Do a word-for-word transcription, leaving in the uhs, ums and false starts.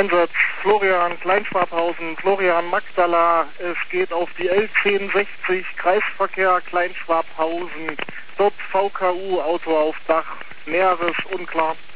Einsatz Florian Kleinschwabhausen, Florian Magdala. Es geht auf die L zehn sechzig Kreisverkehr Kleinschwabhausen. Dort V K U, Auto auf Dach. Näheres unklar.